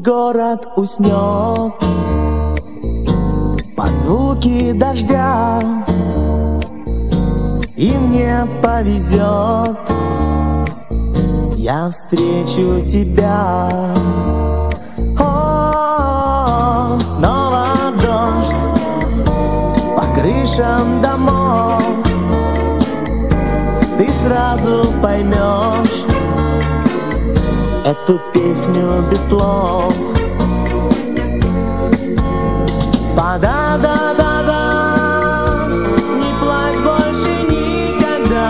город уснет под звуки дождя, и мне повезет, я встречу тебя. О, снова дождь по крышам домов, ты сразу поймешь эту песню без слов. Па-да-да-да-да, не плачь больше никогда.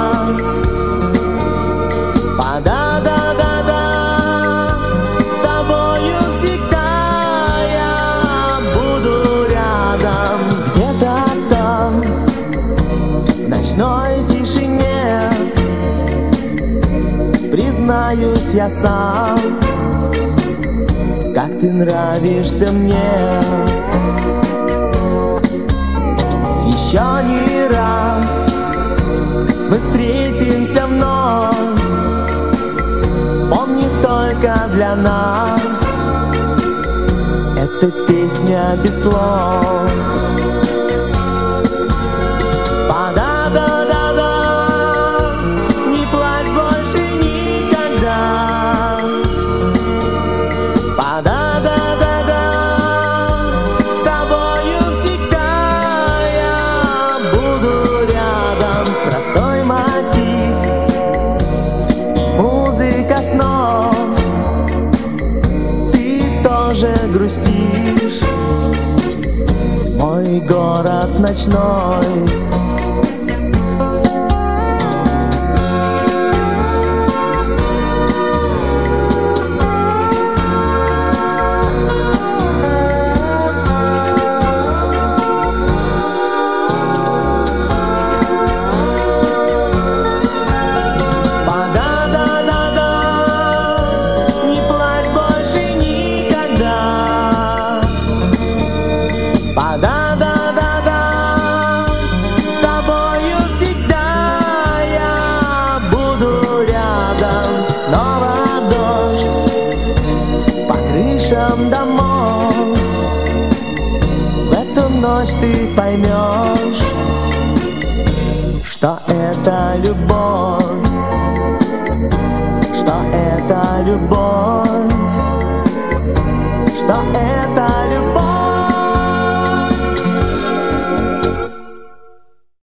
Па-да-да-да-да, с тобою всегда я буду рядом. Где-то там, в ночной тишине, признаюсь я сам, как ты нравишься мне. Еще не раз мы встретимся вновь, помни только для нас эта песня без слов. Па-да-да-да-да, не плачь больше никогда. Па-да-да-да-да, с тобою всегда я буду рядом. Простой мотив, музыка снов, ты тоже грустишь, мой город ночной. Да-да-да-да, с тобою всегда я буду рядом. Снова дождь по крышам домов, в эту ночь ты поймешь, что это любовь, что это любовь, что это